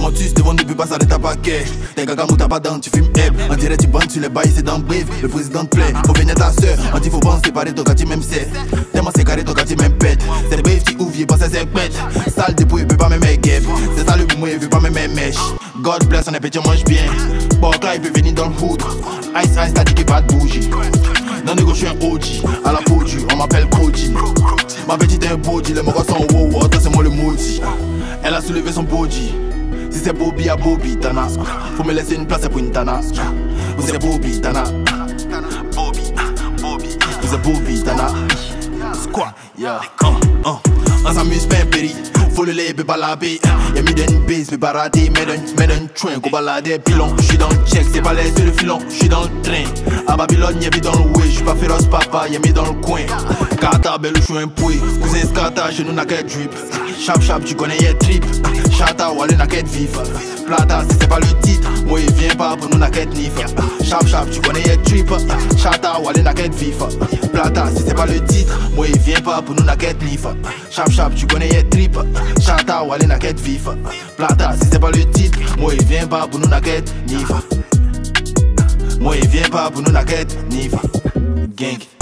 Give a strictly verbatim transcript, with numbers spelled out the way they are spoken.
Montus devant ne peut pas s'arrêter à paquet. T'es gaga ou t'as pas dents, tu fumes heb. On dirait tu bandes sur les bails, c'est dans Brive. Le président te plaît, faut venir ta soeur. On dit faut pas en séparer, ton quartier même c'est. Tellement c'est carré, ton quartier même pète. C'est Brive qui ouvre, il pense à ses pètes. Sale dépôt, il veut pas même guêpes. C'est ça le boumou, il veut pas même mèche. God bless, on est petit, on mange bien. Bon, là il peut venir dans le hood. Ice Ice, t'as dit qu'il va te bouger. Dans le gauche, je suis un O G. À la podu, on m'appelle Koji. Ma petite est un body, les morts sont wow, wow, c'est moi le maudit. Elle a soulevé son body. Si c'est Bobby à Bobby, Tana. Faut me laisser une place pour une Tana. Vous c'est Bobby, Tana. Bobby, Bobby. Vous c'est Bobby, Tana. Squat, yeah. Uh, uh. On s'amuse pas un péri. Faut le lait, peut pas laver. Y'a mis d'une base, peut pas rater. Mets d'un train, qu'on balade pilon. J'suis dans le check, c'est pas l'air sur le filon. J'suis dans le train. À Babylone, y'a mis dans le way. J'suis pas féroce, papa, y'a mis dans le coin. Kata, belle, j'suis un pouet. Cousin Skata, chez nous n'a qu'à drip. Chap chap, tu connais y'a trip. Chata, Wale n'a qu'à vif. Plata, si c'est pas le titre. Moi, il vient pas pour nous n'a qu'à nif. Chap chap, tu connais y'a trip. Chata, Wale n'a qu'à vif. Plata, si c'est pas le titre. Moi, il vient pas pour nous n'a qu'à nif. Chap chap, tu connais y'a trip. Chata, Wale n'a qu'à vif. Plata, si c'est pas le titre. Moi, il vient pas pour nous n'a qu'à nif. Moi, il vient pas pour nous n'a qu'à nif. Gang.